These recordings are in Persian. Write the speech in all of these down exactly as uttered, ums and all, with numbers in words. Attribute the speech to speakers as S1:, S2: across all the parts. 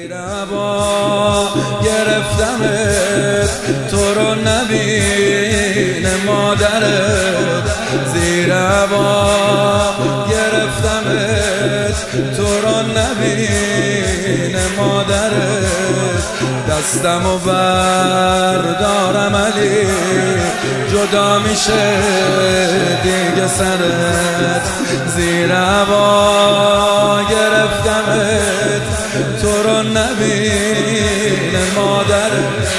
S1: زیر هوا گرفتمت تو رو نبینه مادرت، زیر هوا گرفتمت تو رو نبینه مادرت. دستمو بردارم علی جدا میشه دیگه سرت، زیر هوا گرفتمت تو رو نبینه مادرت.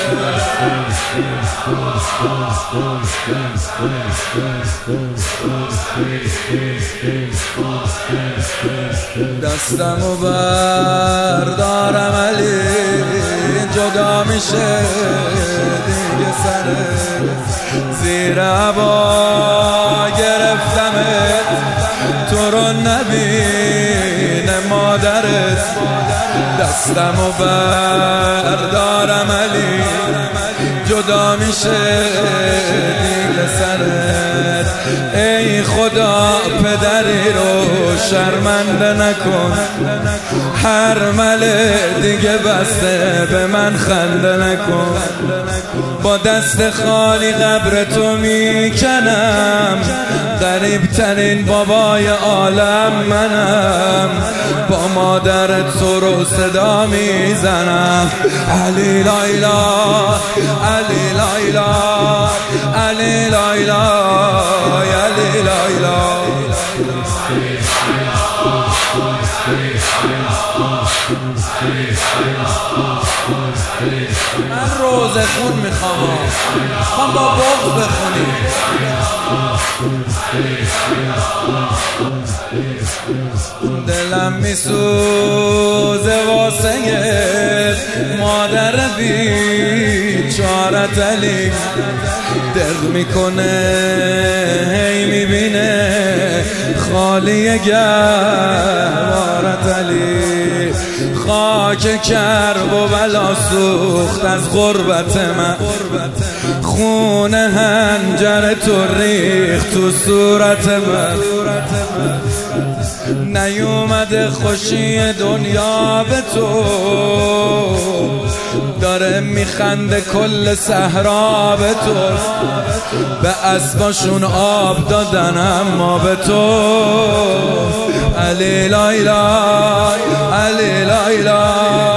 S1: دستمو بردارم علی جدا میشه دیگه سرت، زیر هوا گرفتمت تو رو نبینه مادرت. دستمو بردارم علی جدا میشه دیگه سرت. ای خدا پدری رو شرمنده نکن، هر مله دیگه بسته به من خنده نکن. با دست خالی قبر تو میکنم، غریب ترین بابای عالم منم. با مادرت سر و صدا میزنم، علی لایلا علی لایلا علی لایلا علی لایلا. من روزه خون میخوام، میخوام با بغض بخونی. دلم میسوزه واسه مادر بیچارت علی، دق میکنه هی میبینه خالی گوارت علی. خاک کرب و بلا سوخت از غربت من، خون هنجر تو ریخت تو صورت من. نیومده خوشی دنیا به تو، داره میخنده کل صحرا به تو. به اسباشون آب دادن اما به تو، علی لایلا علی لایلا.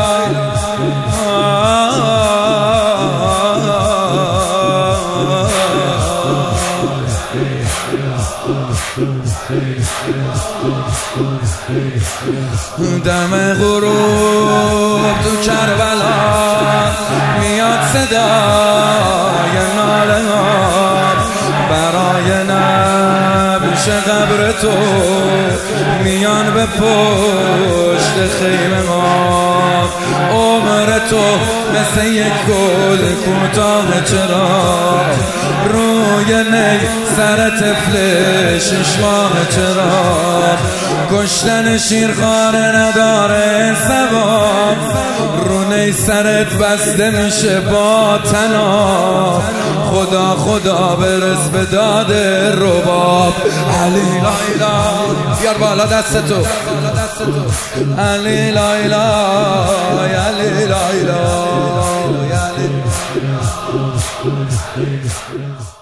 S1: دم غروب تو کربلا میاد صدای ناله ها، برای نبش قبر تو میان به پشت خیمه ما. عمر تو مثل یک گل کوتاه چرا، روی نی سر طفل شش ماه چرا. کشتن شیرخواره نداره ثواب، رو نی سرت بسته میشه با طناب. خدا خدا برس به داد رباب، علی لایلا بیار بالا دست تو، علی لایلا علی لایلا.